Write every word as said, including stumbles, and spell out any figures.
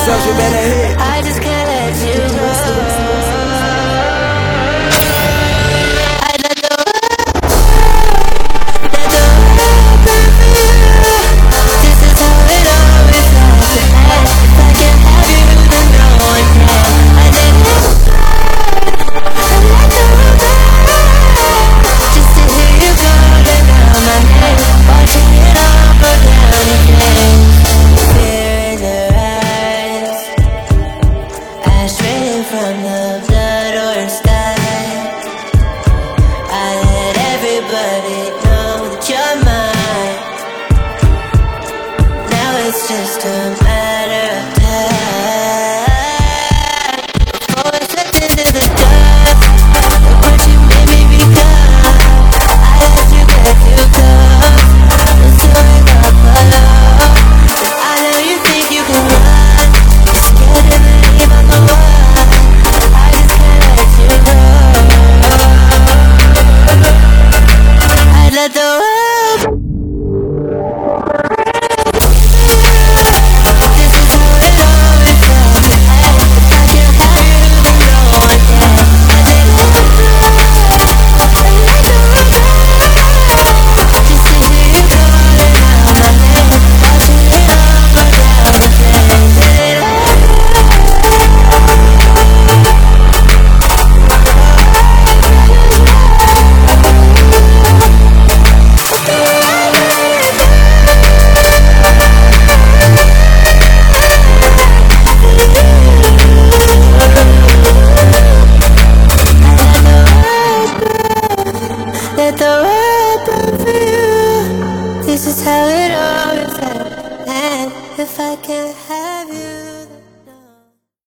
yourself, you better hit. I just can't let you go. I let the let the this is how it always has to end. If I can't have you, then no one can. I let I let the just to hear you calling out my name, watching it all go down again. Fear in your eyes, ash raining from the blood or sky. I let everybody know that you're mine. Now it's just a matter of time before it slips into the dust. Look what you made me become. I let you get too close. Until I got below. And I know you think you can run. You're scared to believe I'm the one. I just can't let you go. I let the world. This is how it always felt to end. If I can't have you, then no one can. I let it go. I let the world go. Just to hear you calling out my name, watching it all go down again. Let it all. Let the world burn for you. This is how it always ends. And if I can't have you.